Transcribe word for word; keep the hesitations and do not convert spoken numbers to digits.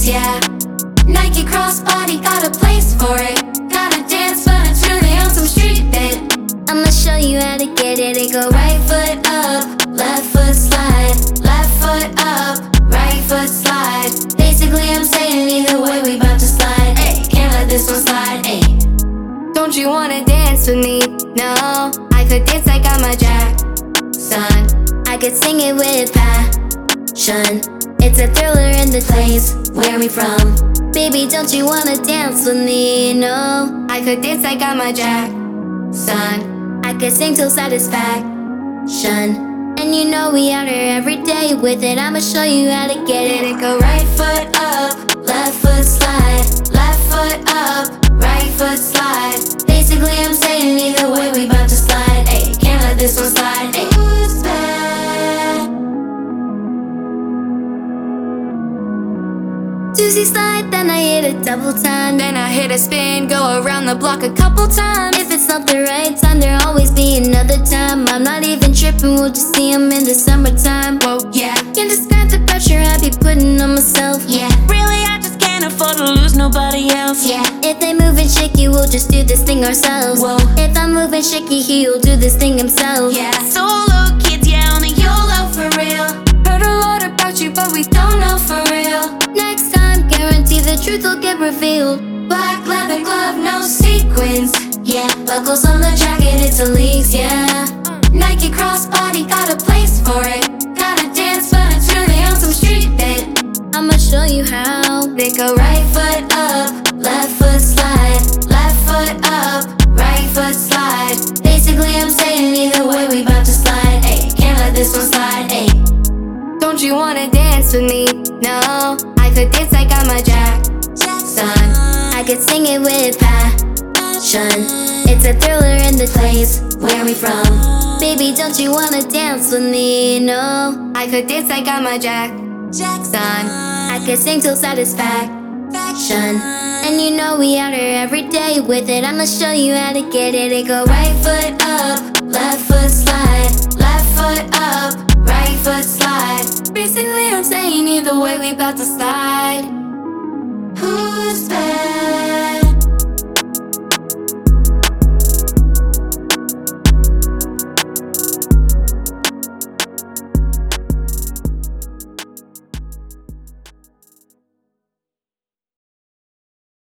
legs, yeah. Nike crossbody, got a place for it. Gotta dance, but it's really on some street fit. I'ma show you how to get it. It go right foot up, left foot slide, left foot up, right foot slide. Basically I'm saying either way we bout to slide. Ayy, can't let this one slide, ayy. Don't you wanna dance with me? No, I could dance like I'm a jack, son. I could sing it with passion. It's a thriller in the place where we from. Baby, don't you wanna dance with me? No, I could dance like I'm a jack, son. I could sing till satisfaction. And you know we out here every day with it. I'ma show you how to get it. It go right foot up, left foot slide, left foot up, right foot slide. Basically I'm saying either way we bout to slide. Ayy, can't let this one slide. Ayy. Who's bad? Juicy slide, then I hit it double time. Then I hit a spin, go around the block a couple times. If it's not the right time, there'll always be another time. I'm not even tripping, we'll just see 'em in the summertime. Whoa, yeah. Can't describe the pressure I be putting on myself. Yeah. Really, I just can't afford to lose nobody else. Yeah. If they moving shaky, we'll just do this thing ourselves. Whoa. If I'm moving shaky, he'll do this thing himself. Yeah. Solo kids, yeah, on the YOLO for real. Heard a lot about you, but we don't know for real. Next time, guarantee the truth will get revealed. Black leather glove, no sequins. Yeah, buckles on the jacket, it's a leaks, yeah. Nike crossbody, got a place for it. Gotta dance, but it's really on some street fit. I'ma show you how. They go right foot up, left foot slide, left foot up, right foot slide. Basically I'm saying either way we bout to slide. Ayy, can't let this one slide, ayy. Don't you wanna dance with me? No, I could dance like I'm a jack, son. I could sing it with passion. It's a thriller in the place where we from. Baby, don't you wanna dance with me? No, I could dance like I'm a jack, son. I could sing till satisfaction. And you know we out here every day with it. I'ma show you how to get it. It go right foot up, left foot slide, left foot up, right foot slide. Basically I'm saying either way we bout to slide. Who's bad?